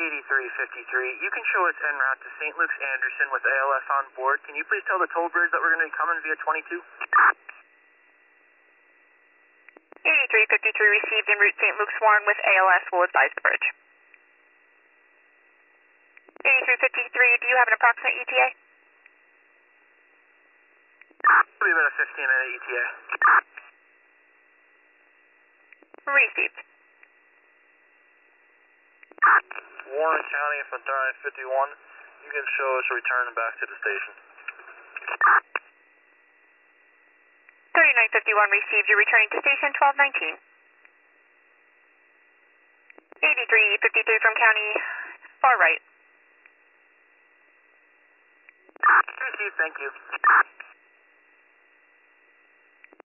8353, you can show us en route to St. Luke's Anderson with ALS on board. Can you please tell the toll bridge that we're going to be coming via 22? 8353 received en route St. Luke's Warren with ALS. Will advise the bridge. 8353, do you have an approximate ETA? It'll be about a 15-minute ETA. Received. Warren County, Fontana 51, you can show us returning back to the station. 3951 received, you're returning to station 1219. 8353 from County, far right. Received, thank you.